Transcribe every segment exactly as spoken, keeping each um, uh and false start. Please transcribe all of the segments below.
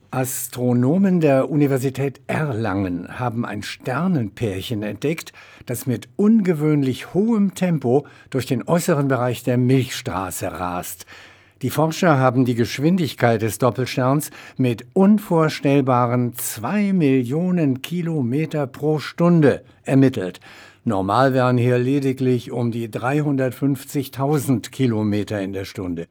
Astronomen der Universität Erlangen haben ein Sternenpärchen entdeckt, das mit ungewöhnlich hohem Tempo durch den äußeren Bereich der Milchstraße rast. Die Forscher haben die Geschwindigkeit des Doppelsterns mit unvorstellbaren zwei Millionen Kilometer pro Stunde ermittelt. Normal wären hier lediglich um die dreihundertfünfzigtausend Kilometer in der Stunde.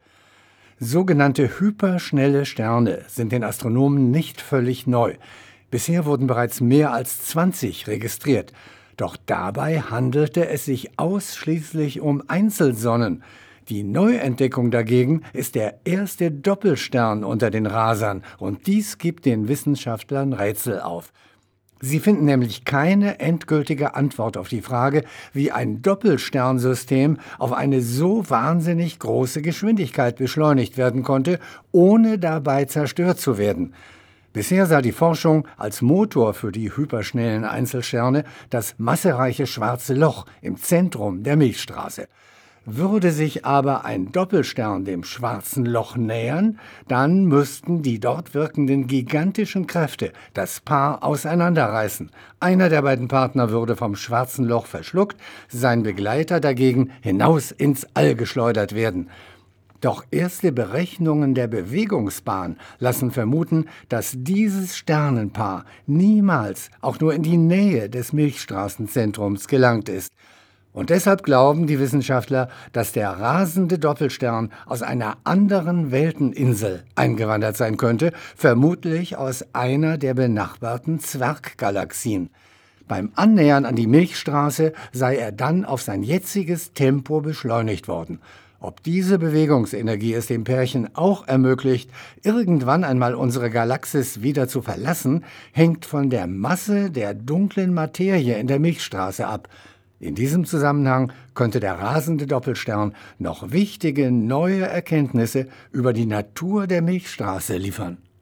Sogenannte hyperschnelle Sterne sind den Astronomen nicht völlig neu. Bisher wurden bereits mehr als zwanzig registriert. Doch dabei handelte es sich ausschließlich um Einzelsonnen. Die Neuentdeckung dagegen ist der erste Doppelstern unter den Rasern, und dies gibt den Wissenschaftlern Rätsel auf. Sie finden nämlich keine endgültige Antwort auf die Frage, wie ein Doppelsternsystem auf eine so wahnsinnig große Geschwindigkeit beschleunigt werden konnte, ohne dabei zerstört zu werden. Bisher sah die Forschung als Motor für die hyperschnellen Einzelsterne das massereiche Schwarze Loch im Zentrum der Milchstraße. Würde sich aber ein Doppelstern dem Schwarzen Loch nähern, dann müssten die dort wirkenden gigantischen Kräfte das Paar auseinanderreißen. Einer der beiden Partner würde vom Schwarzen Loch verschluckt, sein Begleiter dagegen hinaus ins All geschleudert werden. Doch erste Berechnungen der Bewegungsbahn lassen vermuten, dass dieses Sternenpaar niemals auch nur in die Nähe des Milchstraßenzentrums gelangt ist. Und deshalb glauben die Wissenschaftler, dass der rasende Doppelstern aus einer anderen Welteninsel eingewandert sein könnte, vermutlich aus einer der benachbarten Zwerggalaxien. Beim Annähern an die Milchstraße sei er dann auf sein jetziges Tempo beschleunigt worden. Ob diese Bewegungsenergie es dem Pärchen auch ermöglicht, irgendwann einmal unsere Galaxis wieder zu verlassen, hängt von der Masse der dunklen Materie in der Milchstraße ab. In diesem Zusammenhang könnte der rasende Doppelstern noch wichtige neue Erkenntnisse über die Natur der Milchstraße liefern.